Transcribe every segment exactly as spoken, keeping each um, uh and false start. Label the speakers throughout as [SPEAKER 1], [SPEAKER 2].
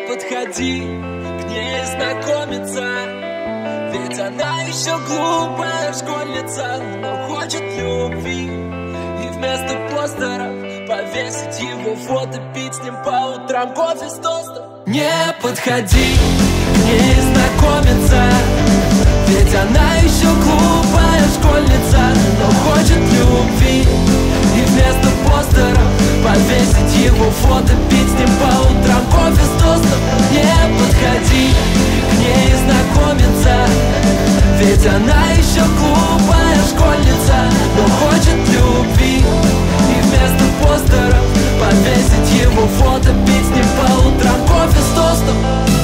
[SPEAKER 1] подходи к ней знакомиться, ведь она еще глупая школьница, но хочет любви. И вместо постеров повесить его фото, пить с ним по утрам кофе с тостом. Не подходи к ней знакомиться, ведь она еще глупая школьница, но хочет любви. И вместо постеров повесить его фото, пить с ним по утрам кофе с тостом. Не подходи к ней знакомиться, ведь она еще глупая школьница, но хочет любви. И вместо постеров повесить его фото, пить с ним по утрам кофе с тостом.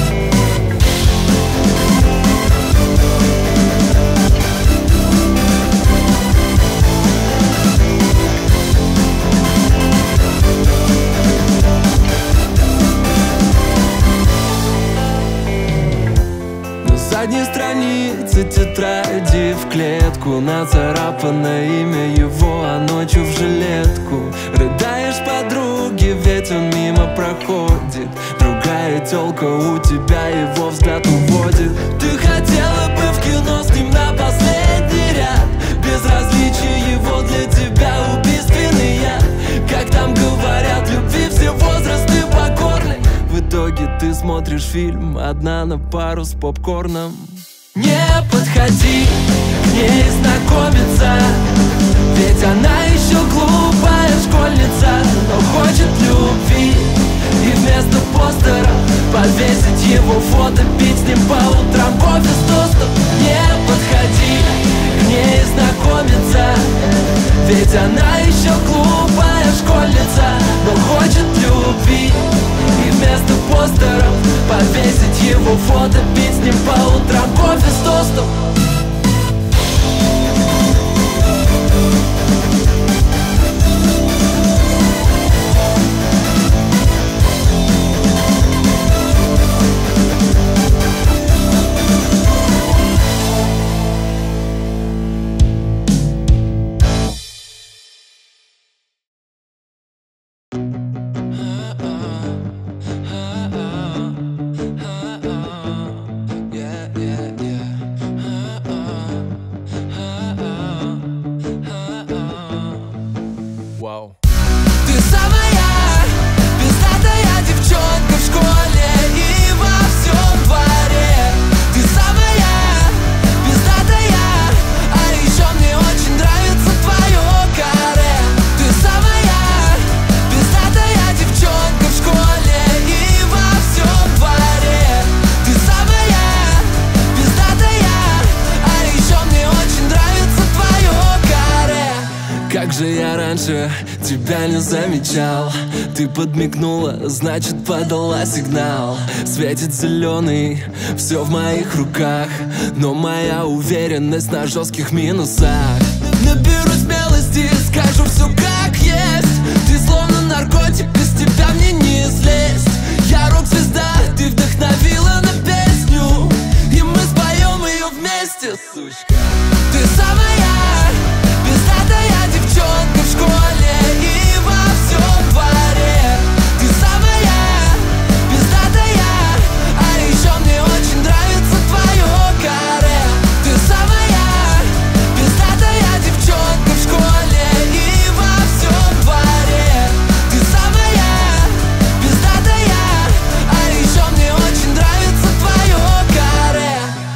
[SPEAKER 1] На задней странице тетради в клетку нацарапано имя его, а ночью в жилетку рыдаешь подруги, ведь он мимо проходит. Другая тёлка у тебя его взгляд уводит. Ты хотела бы в кино с ним на последний ряд, безразличие его для тебя убийственный яд. Как там говорят, любви все возрасты покорны. В итоге ты смотришь фильм одна на пару с попкорном. Не подходи к ней знакомиться, ведь она еще глупая школьница, но хочет любви. И вместо постера повесить его фото, пить с ним по утрам кофе с тостом. Не подходи к ней знакомиться, ведь она еще глупая школьница, но хочет любви. И вместо постеров повесить его фото, пить с ним по утрам кофе с тостом. Тебя не замечал, ты подмигнула, значит подала сигнал. Светит зеленый, все в моих руках, но моя уверенность на жестких минусах. Наберу смелости, скажу все как есть. Ты словно наркотик, без тебя мне не слезть. Я рок-звезда, ты вдохновила на песню, и мы споем ее вместе, сучка. Ты самая пиздатая девчонка в школе и во всем дворе. Ты самая пиздатая, а еще мне очень нравится твое каре. Ты самая пиздатая девчонка в школе и во всем дворе. Ты самая пиздатая, а еще мне очень нравится твое каре.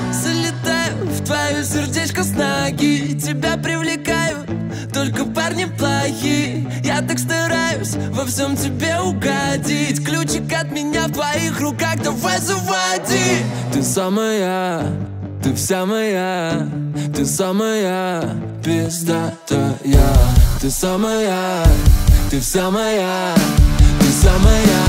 [SPEAKER 1] Залетаю в твое сердечко с ноги, тебя привлекают только парни плохие. Я так стараюсь во всем тебе угодить. Ключик от меня в твоих руках, давай заводи. Ты самая, ты вся моя, ты самая пиздатая. Ты самая, ты вся моя, ты самая.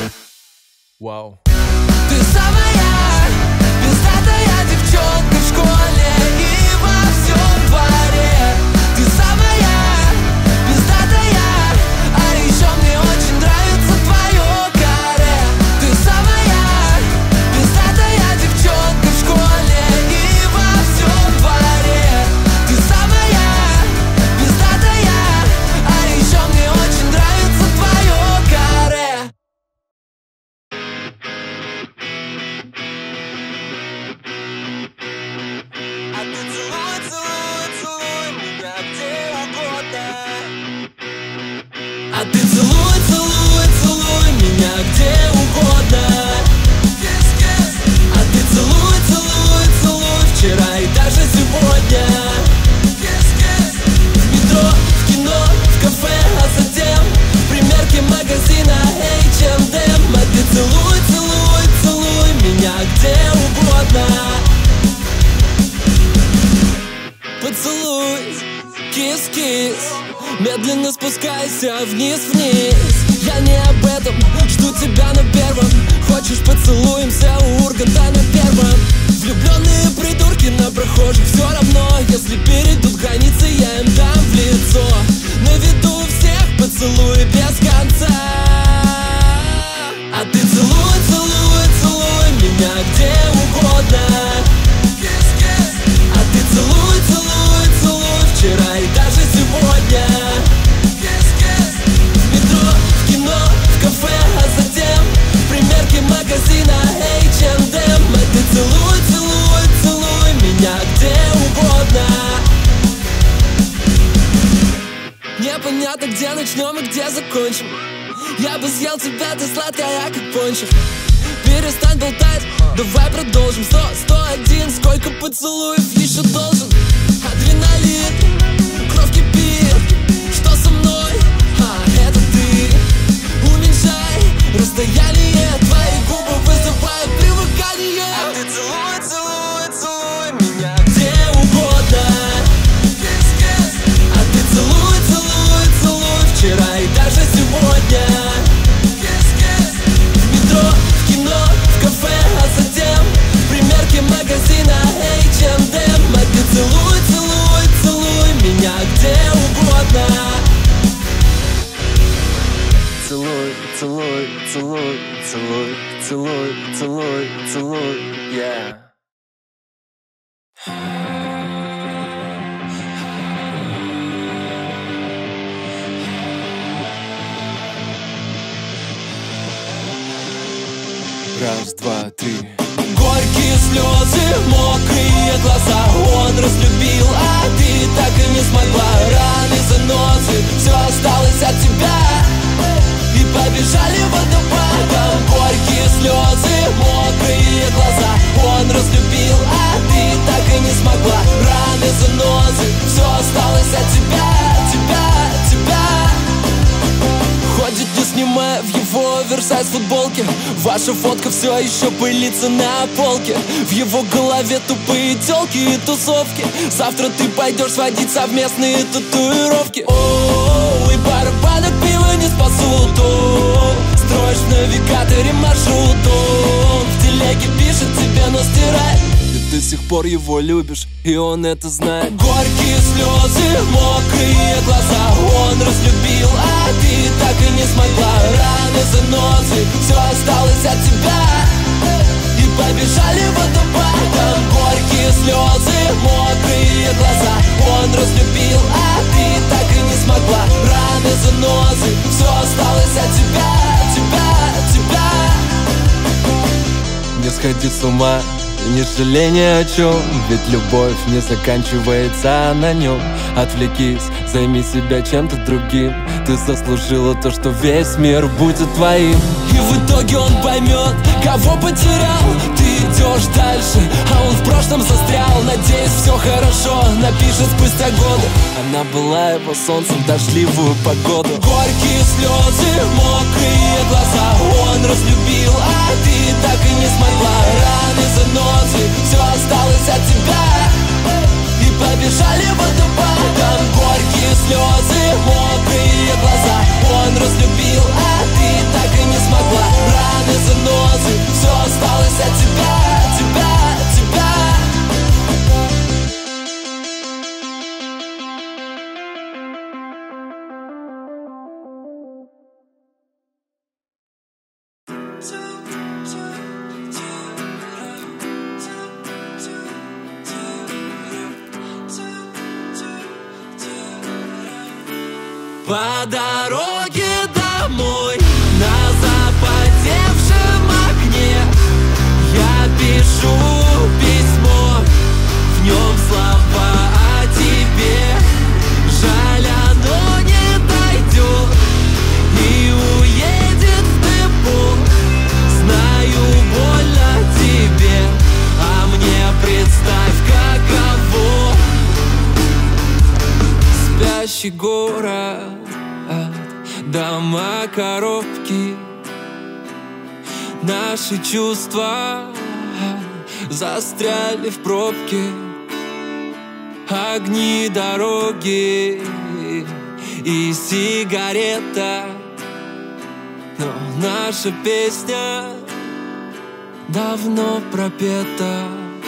[SPEAKER 1] Вау. Ты самая пиздатая девчонка в школе и во всем дворе. Ты самая пиздатая, а еще мне очень нравится твое каре. Ты самая пиздатая девчонка в школе и во всем дворе. Ты самая пиздатая, а еще мне очень нравится твое каре. А ты целуй, целуй, целуй меня где угодно. А ты целуй, целуй, целуй вчера и даже сегодня. В метро, в кино, в кафе, а затем в примерке магазина эйч энд эм. А ты целуй, целуй, целуй меня где угодно. Поцелуй, кис-кис, медленно спускайся вниз-вниз. Я не об этом, жду тебя на первом. Хочешь, поцелуемся у Урганта на первом. Влюбленные придурки на прохожих все равно. Если перейдут границы, я им дам в лицо. На виду у всех поцелуй без конца. А ты целуй, целуй, целуй меня где угодно. А ты целуй, целуй, целуй вчера и даже сегодня. В метро, в кино, в кафе, а затем в примерке магазина эйч энд эм. А ты целуй, целуй, целуй меня где угодно. Непонятно, где начнем и где закончим. Я бы съел тебя, ты сладкая, как пончик. Перестань болтать, давай продолжим. Сто, сто один, сколько поцелуев еще должен? Адреналин, кровь кипит. Что со мной? А, это ты. Уменьшай расстояние, твои губы вызывают привыкание. А ты целуй, целуй, целуй меня где угодно. А ты целуй, целуй, целуй вчера и даже сегодня. В метро, в кино, в кафе, а затем в примерке магазина эйч энд эм. А ты целуй, целуй, целуй меня где угодно. Целуй, целуй, целуй, целуй, целуй, целуй, целуй, yeah. Раз, два, три. Горькие слезы, мокрые глаза. Он разлюбил, а ты так и не смогла. Раны, заносы, все осталось от тебя. И побежали водопадом. Горькие слезы, мокрые глаза. Он разлюбил, а ты так и не смогла. Раны, заносы, все осталось от тебя. Тебя, тебя. Ходит, не снимая в его Версайз футболке. Ваша фотка все еще пылится на полке. В его голове тупые телки и тусовки. Завтра ты пойдешь сводить совместные татуировки. О, и барабанок пива не спасут. О, строишь в навигаторе маршрут. О, в телеге пишет тебе, но стирает. Ты до сих пор его любишь, и он это знает. Горькие слезы, мокрые глаза. Он разлюбил, а ты так и не смогла. Раны, заносы, все осталось от тебя. И побежали водопадом. Горькие слезы, мокрые глаза. Он разлюбил, а ты так и не смогла. Раны, заносы, все осталось от тебя. Тебя, тебя. Не сходи с ума, не жалей ни о чем, ведь любовь не заканчивается на нем. Отвлекись, займи себя чем-то другим. Ты заслужила то, что весь мир будет твоим. И в итоге он поймет, кого потерял. Ты идешь дальше, а он в прошлом застрял. Надеюсь, все хорошо, напишет спустя годы. Она была его солнцем в дождливую погоду. Горькие слезы, мокрые глаза. Он разлюбил, а ты так и не смогла. Раны, заносы, все осталось от тебя. И побежали водопадом. Горькие слезы, мокрые глаза. Он разлюбил, а ты так и не смогла. Раны, заносы, все осталось от тебя. Тебя, тебя. По дороге домой на запотевшем окне я пишу письмо, в нем слова о тебе. Жаль, оно не дойдет, Спящий город, дома, коробки. Наши чувства застряли в пробке. Огни дороги и сигарета. Но наша песня давно пропета.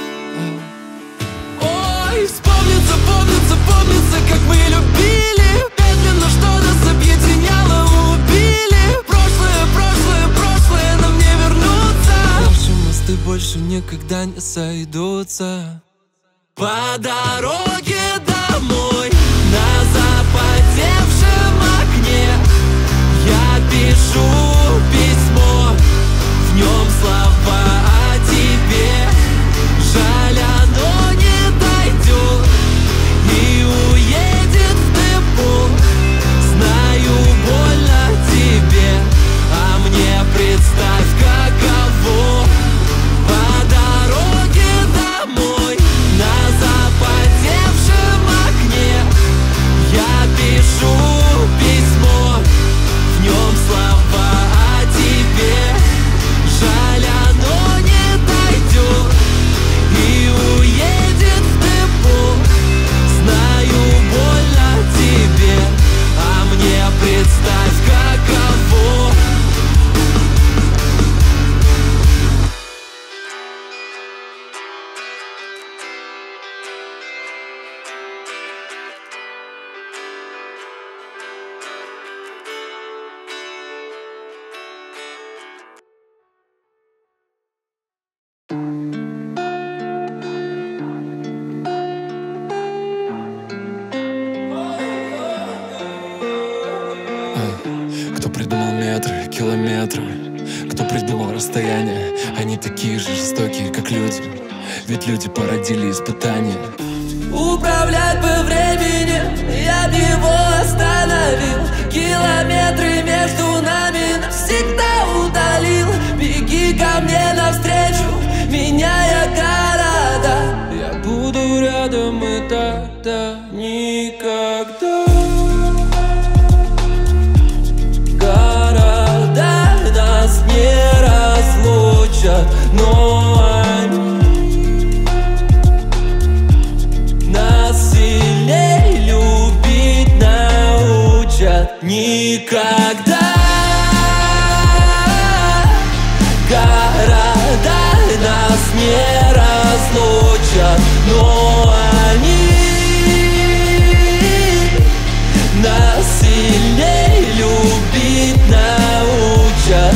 [SPEAKER 1] Ой, вспомнится, помнится, помнится, как мы любили. Медленно что нас объединяло, убили. Прошлое, прошлое, прошлое нам не вернуться. Наши мосты больше никогда не сойдутся. По дороге домой на запотевшем окне я пишу письмо, в нем слова о тебе. Жаль, оно не дойдет и уедет в депо. Знаю, больно тебе, а мне представь, каково. По дороге домой на запотевшем окне я пишу письмо, в нем слова о тебе. Жаль, оно не дойдет и уедет в депо. Знаю, больно тебе, а мне представь, каково. Кто придумал метры, километры? Кто придумал расстояния? Они такие же жестокие, как люди. Ведь люди породили испытания. Управлять бы временем, я б его остановил. Километры между нами навсегда удалил. Беги ко мне навстречу, меняя города. Я буду рядом и тогда никогда. Города нас не разлучат, но они нас сильней любить научат. Никогда. Города нас не разлучат, но они нас сильней любить научат.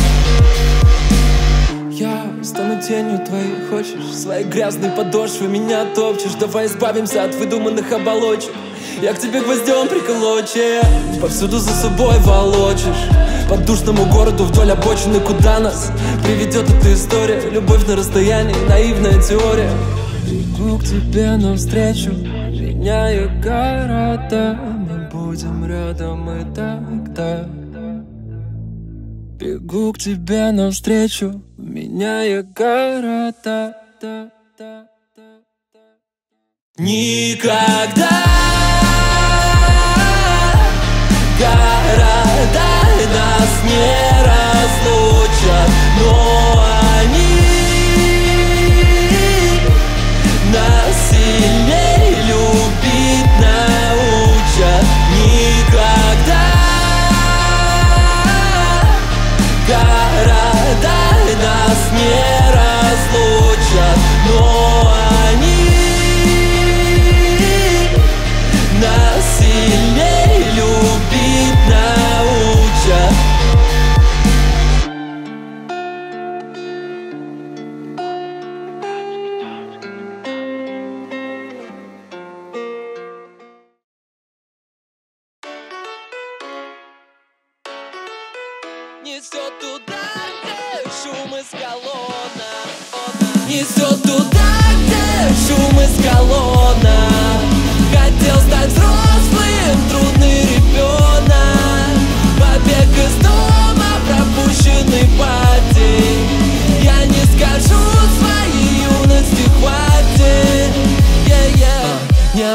[SPEAKER 1] Я стану тенью твоей, хочешь? Своей грязной подошвы меня топчешь. Давай избавимся от выдуманных оболочек. Я к тебе гвоздем приколоче. Повсюду за собой волочишь. По душному городу вдоль обочины, куда нас приведет эта история. Любовь на расстоянии, наивная теория. Бегу к тебе навстречу, меняя города. Мы будем рядом и тогда. Бегу к тебе навстречу, меняя города. Никогда. Города нас не разлучат, но они нас сильней любить научат. Никогда. Города нас не разлучат, но они нас сильней любить научат. Несет туда, где шум из колонна. Несет туда, где шум из колонна. Хотел стать взрослым, трудный ребенок. Побег из дома, пропущенный пати. Я не скажу, своей юности хватит. Yeah, yeah. Ни одна алкотестер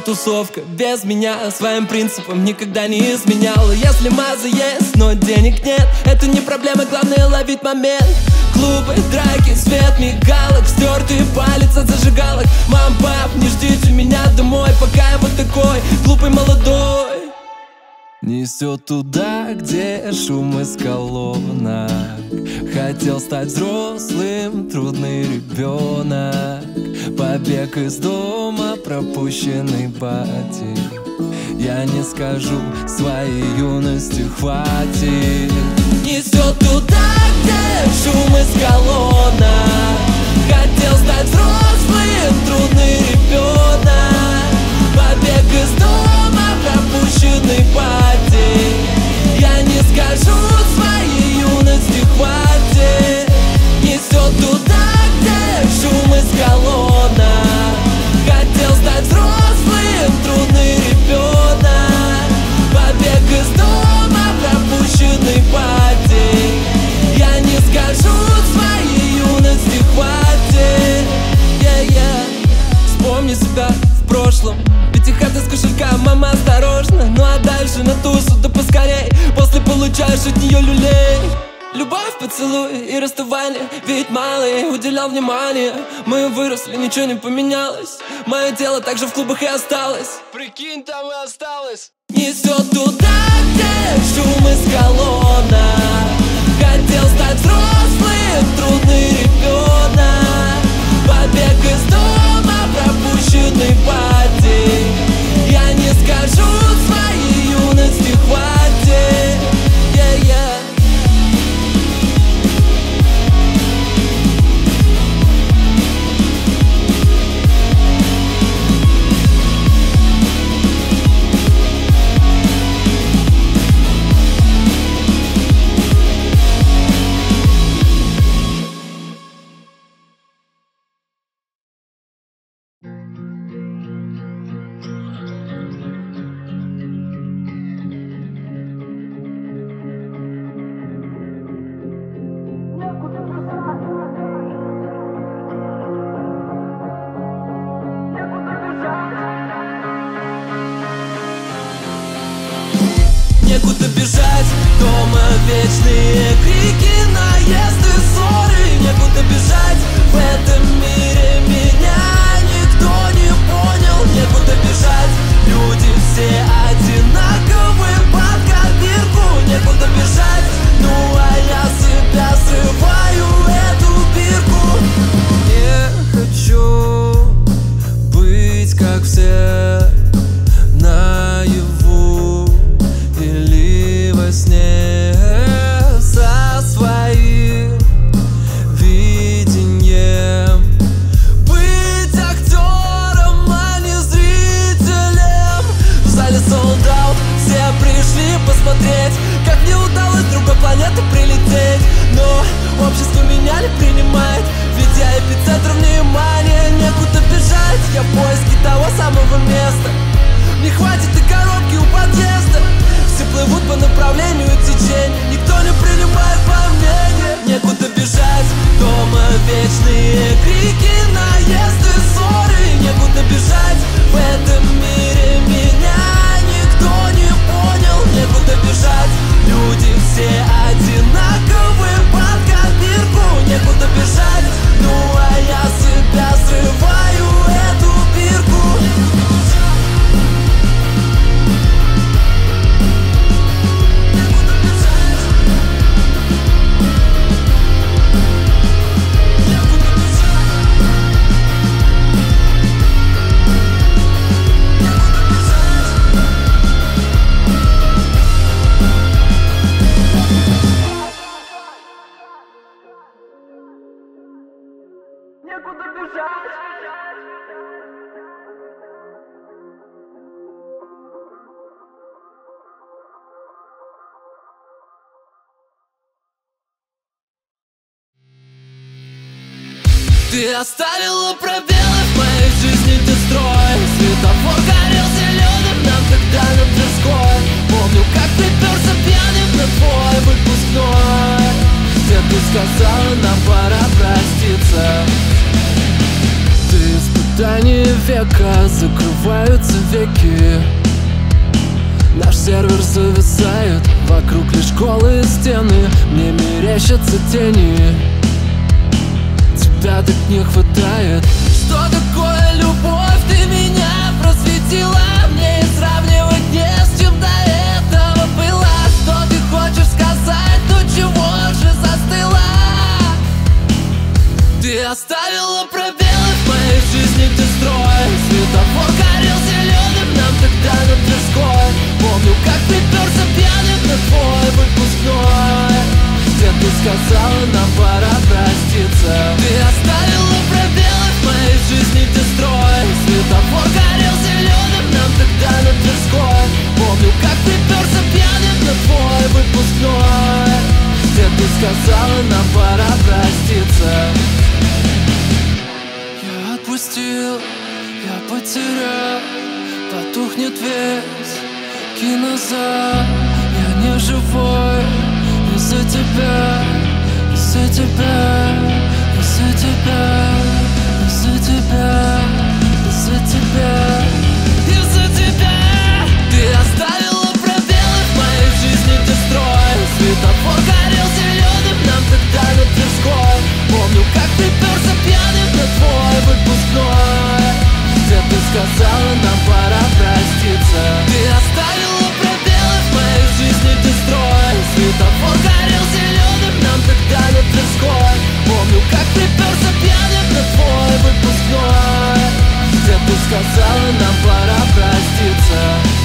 [SPEAKER 1] тусовка без меня своим принципам никогда не изменяла. Если маза есть, но денег нет, это не проблема, главное ловить момент. Клубы, драки, свет мигалок, стертый палец от зажигалок. Мам, пап, не ждите меня домой, пока я вот такой глупый молодой. Несет туда, где шум из колонок. Хотел стать взрослым, трудный ребенок. Побег из дома, пропущенный пати. Я не скажу, своей юности хватит. Несет туда, где шум из колонок. Хотел стать взрослым, трудный ребенок. Побег из дома, пропущенный пати. Я не скажу, своей юности хватит. Несет туда, где шум из колонок. Хотел стать взрослым, трудный ребенок. Побег из дома, пропущенный пати. Я не скажу, своей юности хватит. yeah, yeah. Вспомни себя в прошлом. Пятихат из кошелька, мама, осторожно. Ну а дальше на тусу, да поскорей. После получаешь от нее люлей. Любовь, поцелуй и расставание. Ведь малый уделял внимание. Мы выросли, ничего не поменялось. Мое тело также в клубах и осталось. Прикинь, там и осталось. Несет туда, где шум из колонок. Хотел стать взрослым, трудный ребенок. Побег из дома, пропущенный пати. Я не скажу, своей юности хватит. yeah, yeah. Некуда бежать, дома вечные крики, наезды, ссоры. Некуда бежать, в этом мире меня никто не понял. Некуда бежать, люди все одинаковые под копирку. Некуда бежать, ну а я себя срываю эту бирку. Не хочу быть как все наяву или во сне, со своим видением. Быть актером, а не зрителем. В зале sold out, все пришли посмотреть, как мне удалось с другой планеты прилететь. Но общество меня не принимает, ведь я эпицентр внимания. Некуда бежать, я в поиске того самого места. Не хватит и коробки у подъезда. Все плывут по направлению течения, никто не принимает по мнению. Некуда бежать, дома вечные крики, наезды, ссоры. Некуда бежать, в этом мире меня никто не понял. Некуда бежать, люди все одинаковые под копирку. Некуда бежать, ну а я себя срываю эту бирку. Ты оставила пробелы в моей жизни, ты строй. Светофор горел зеленым нам тогда на Тверской. Помню, как приперся пьяным на твой выпускной, где ты сказала, нам пора проститься. Ты испытание века закрываются веки. Наш сервер зависает, вокруг лишь голые стены. Мне мерещатся тени, тебя так не хватает. Что такое любовь? Ты меня просветила. Мне и сравнивать не с чем до этого было. Что ты хочешь сказать? Ну чего же застыла? Ты оставила пробелы в моей жизни, ты строй. Светофор горел зеленым нам тогда на Тверской. Помню, как приперся пьяным на твой выпускной, где ты сказала, нам пора проститься. Ты оставила пробелы в моей жизни, ты строй. Светофор горел зеленым нам тогда на Тверской. Помню, как приперся пьяным на твой выпускной, где ты сказала, нам пора проститься. Я отпустил, я потерял, потухнет весь кинозал. Я не живой из-за тебя, из-за тебя, из-за тебя, из-за тебя, из-за тебя, из-за тебя. Ты оставила пробелы в моей жизни, ты строй. Светофор горел зеленым нам тогда на Тверской. Помню, как приперся пьяным на твой выпускной, где ты сказала, нам пора проститься. Ты оставила пробелы в моей жизни, ты строй. Светофор горел зеленым нам тогда на Тверской. Помню, как приперся пьяным на твой выпускной, где ты сказала, нам пора проститься.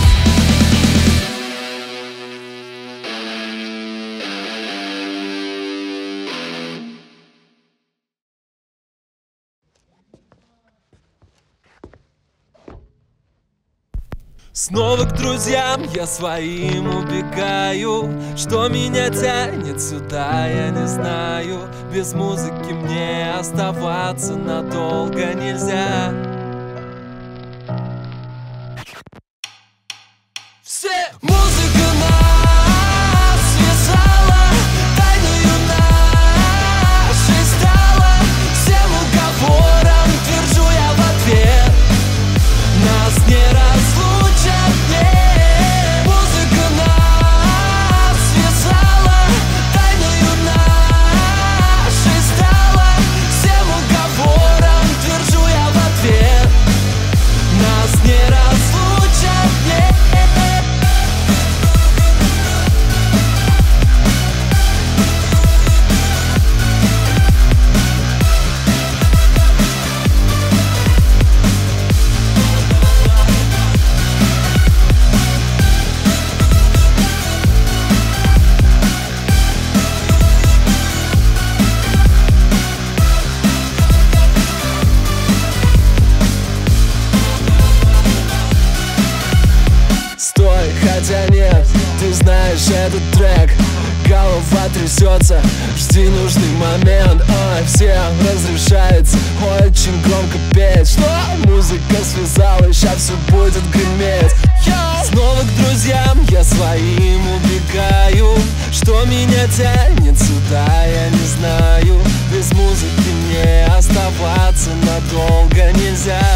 [SPEAKER 1] Снова к друзьям я своим убегаю. Что меня тянет сюда, я не знаю. Без музыки мне оставаться надолго нельзя. Все музыка нас связала, тайною нашей стала. Всем уговором твержу я в ответ: нас не разлучат, нет. Музыка нас связала, тайною нашей стала. Всем уговором твержу я в ответ: нас не разлучат, нет. Стой, хотя нет, ты знаешь этот трек. Голова трясется, жди нужный момент. Ой, всем разрешается очень громко петь. Что? Музыка связала, ща все будет греметь. Снова к друзьям я своим убегаю. Что меня тянет сюда, я не знаю. Без музыки мне оставаться надолго нельзя.